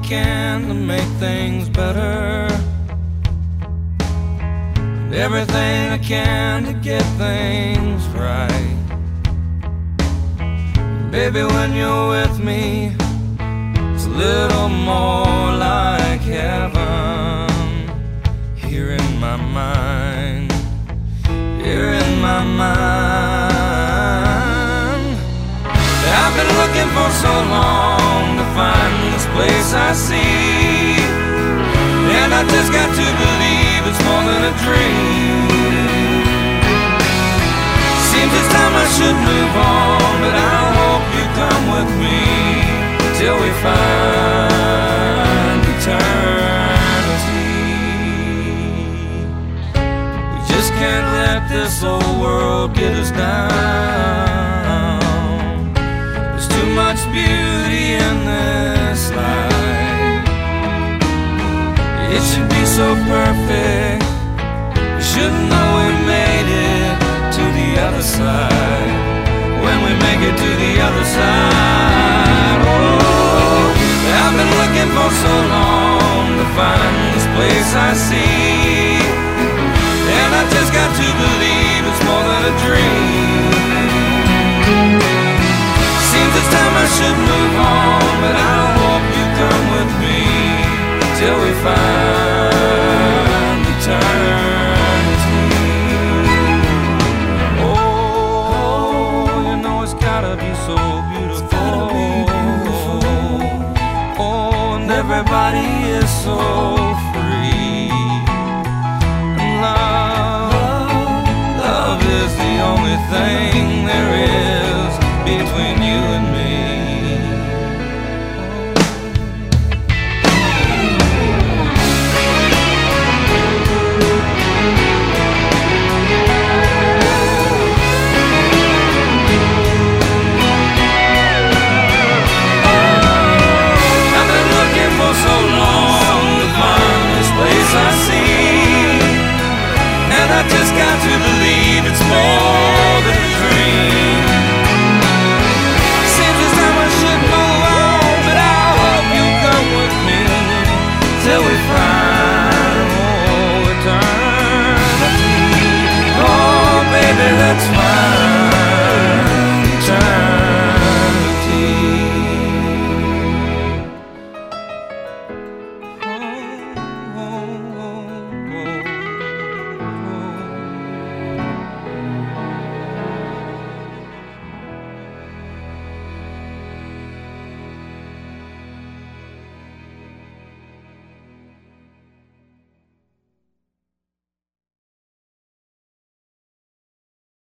can to make things better, and everything I can to get things right. Baby, when you're with me, it's a little more like heaven. Here in my mind, here in my mind. I've been looking for so long to find this place I see, and I just got to believe it's more than a dream. Seems it's time I should move on, but I hope you come with me till we find eternity. We just can't let this old world get us down. There's too much beauty in this life. It should be so perfect. We should know we made it to the other side. When we make it to the other side, oh, I've been looking for so long to find this place I see, and I just got to believe it's more than a dream. Seems it's time I should move on, but I hope you come with me till we find eternity. Oh, you know it's gotta be so beautiful. Oh, and everybody is so free. And love is the only thing there is between you and me. I've been looking for so long to find this place I see, and I just got to believe it's more than a dream. Seems it's time I should move on, but I hope you come with me till we find eternity. Oh, baby, let's find